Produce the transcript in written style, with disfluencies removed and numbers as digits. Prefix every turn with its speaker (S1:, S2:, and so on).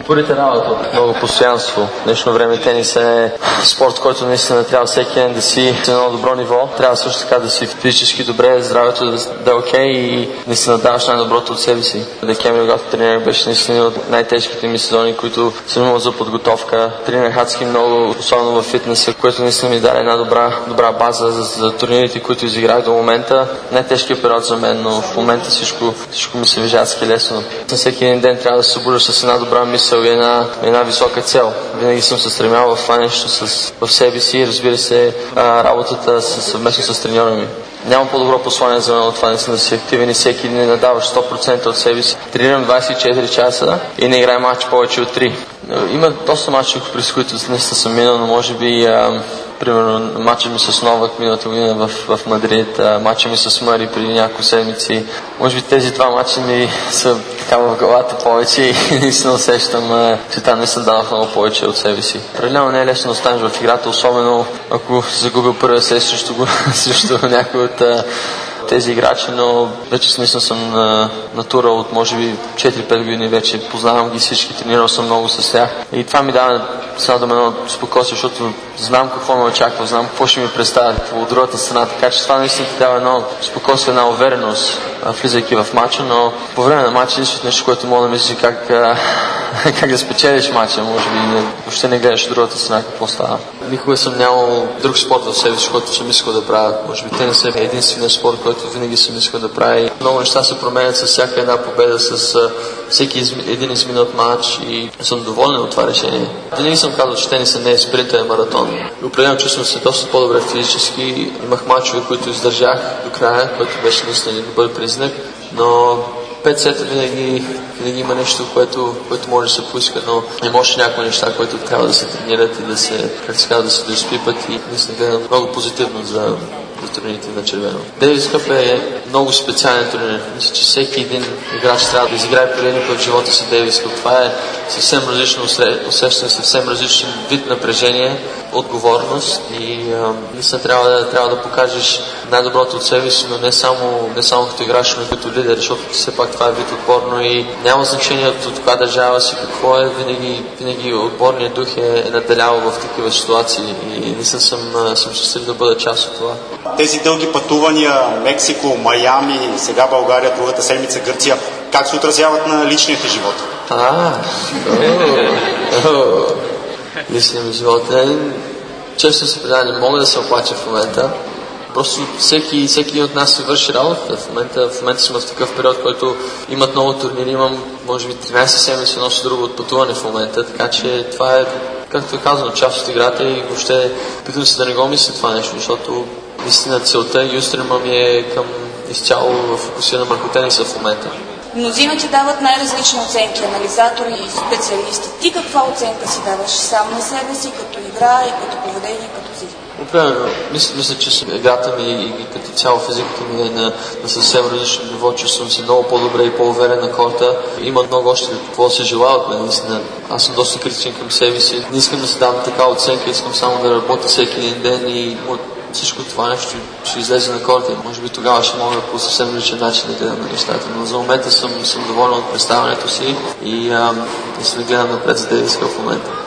S1: Според работа, много постоянство. В днешно време тенис е спорт, който наистина трябва всеки ден да си на едно добро ниво. Трябва също така да си физически добре, здравето да е окей и наистина даваш най-доброто от себе си. Декември, когато тренирах, беше наистина от най-тежките ми сезони, които съм имал за подготовка. Тренирах адски много, особено във фитнеса, което наистина ми даде една добра база за турнирите, които изиграх до момента. Най-тежкият период за мен, но в момента всичко ми се вижда адски лесно. Всеки един ден трябва да се събудиш с една добра мисъл и една висока цел. Винаги съм се стремял в това нещо в себе си и разбира се работата съвместно с треньора ми. Няма по-добро послание за мен от това да си активен и всеки ден да даваш 100% от себе си. Тренирам 24 часа и не играя матч повече от 3. Има доста матчи, през които наистина съм минал, но може би примерно матча ми с Новак миналата година в Мадрид, матча ми с Мари преди няколко седмици. Може би тези два матча ми са така в главата повече и наистина усещам, че там наистина дадох много повече от себе си. Определено не е лесно да останеш в играта, особено ако загубил първия сет срещу някой от тези играчи, но вече смисъл съм на тура от може би 4-5 години вече. Познавам ги всички, тренирал съм много с тях. И това ми дава само да ме едно спокойствие, защото знам какво ме очаква, знам какво ще ми представят от другата страна. Така че това наистина дава едно спокойствие, една увереност, влизайки в матча, но по време на матча единственото нещо, което мога да мислиш как да спечелиш матча, може би въобще не гледаш от другата страна какво става. Никога съм нямал друг спорт в себе си, който съм искал да правя. Може би тенис е единственият спорт, който винаги съм искал да правя. Много неща се променят с всяка една победа, с всеки един изминат матч и съм доволен от това решение. Винаги съм казал, че тенисът не е спринт, а е маратон. Определено чувствам се доста по-добре физически. Имах мачове, които издържах до края, което беше наистина добър признак, но 5 сета винаги има нещо, което може да се поиска, но има още някои неща, които трябва да се тренират и да се доизпипат и наистина гледам много позитивно за турнирите на червено. Дейвис Къп е много специален турнир. Мисля, че всеки един играч трябва да изиграе пореден път в живота си Дейвис Къп. Това е съвсем различно усещане, съвсем различен вид напрежение, отговорност и наистина трябва да покажеш най-доброто от себе си, но не само като играч, но като лидер, защото все пак това е вид отборно и няма значение от коя държава си, какво е, винаги отборният дух е наделял в такива ситуации и наистина съм щастлив да бъда част от това.
S2: Тези дълги пътувания, Мексико, Майами, сега България, другата седмица Гърция, как се отразяват на личния ти живот?
S1: Личният ми живот. Честно се предава, не мога да се оплача в момента. Просто всеки един от нас си върши работата. В момента сме в такъв период, който имат много турнири. Имам, може би, 13 седмици едно с друго от пътуване в момента. Така че това е, както е казано, част от играта и въобще питам се да не го мисля това нещо, защото наистина целта и устрема ми е към изцяло фокусирана върху тениса в момента.
S3: Мнозина ти дават най-различни оценки, анализатори и специалисти. Ти каква оценка си даваш сам на себе си, като игра и като поведение, като си?
S1: Определено, мисля, че играта ми и като цяло физиката ми е на съвсем различно ниво, чувствам се много по-добре и по-уверен на корта. Има много още какво се желая от мен, наистина. Аз съм доста критичен към себе си. Не искам да се давам такава оценка, искам само да работя всеки един ден и всичко това нещо ще излезе на корта. Може би тогава ще мога по съвсем различен начин да гледам на нещата. Но за момента съм доволен от представянето си и наистина гледам напред за Дейвис Къп в момента.